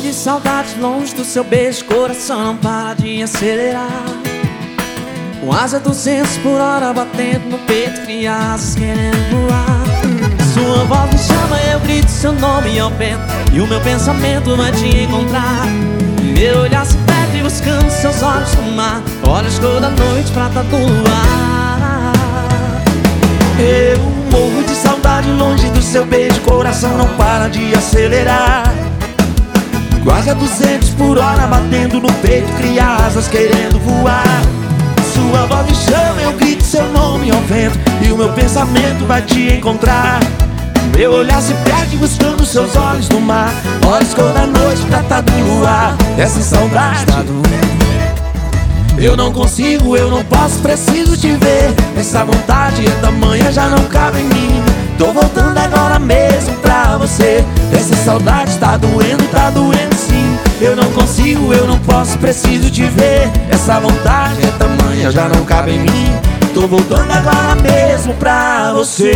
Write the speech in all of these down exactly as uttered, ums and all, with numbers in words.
de saudade longe do seu beijo, coração não para de acelerar. Com asa duzentos por hora batendo no peito, cria asas querendo voar. Sua voz me chama, eu grito seu nome ao vento, e o meu pensamento vai te encontrar. Meu olhar se perde buscando seus olhos no mar, olhos toda noite, prata do luar. Eu morro de saudade longe do seu beijo, coração não para de acelerar. Quase a duzentos por hora batendo no peito, cria asas querendo voar. Sua voz me chama, eu grito seu nome ao vento, e o meu pensamento vai te encontrar. Meu olhar se perde buscando seus olhos no mar, olhos cor da noite, prata do luar. Essa saudade tá doendo, eu não consigo, eu não posso, preciso te ver. Essa vontade é tamanha, já não cabe em mim. Tô voltando agora mesmo pra você. Essa saudade tá doendo, tá doendo sim. Eu não consigo, eu não posso, preciso te ver. Essa vontade é tamanha, já não cabe em mim. Tô voltando agora mesmo pra você.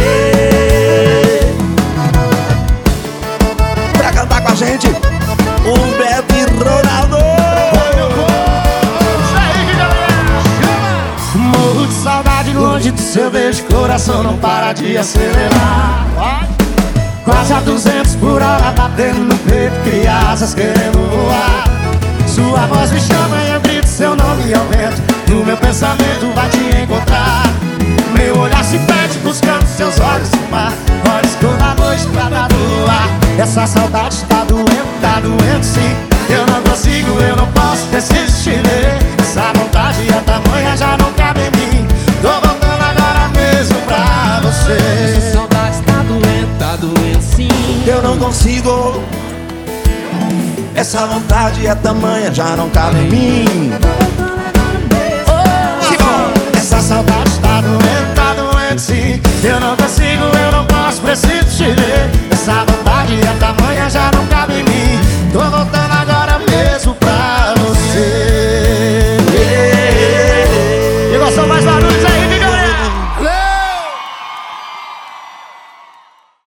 Pra cantar com a gente, o Beto e Ronaldo. Morro de saudade longe do seu beijo, coração não para de acelerar. Quase a duzentos por hora batendo no peito, cria asas querendo voar. Sua voz me chama e eu grito seu nome ao vento, e o meu pensamento vai te encontrar. Meu olhar se perde buscando seus olhos no mar, olhos cor da noite, prata do luar. Essa saudade tá doendo, tá doendo sim. Eu não consigo, eu não posso, preciso te ver. Essa vontade é tamanha, já não cabe em mim. Tô voltando agora mesmo pra você. Essa saudade tá doendo, tá doendo sim. Eu não consigo, essa vontade é tamanha, já não cabe em mim. Oh, essa saudade tá doendo, tá doendo sim. Eu não consigo, eu não posso, preciso te ver. Essa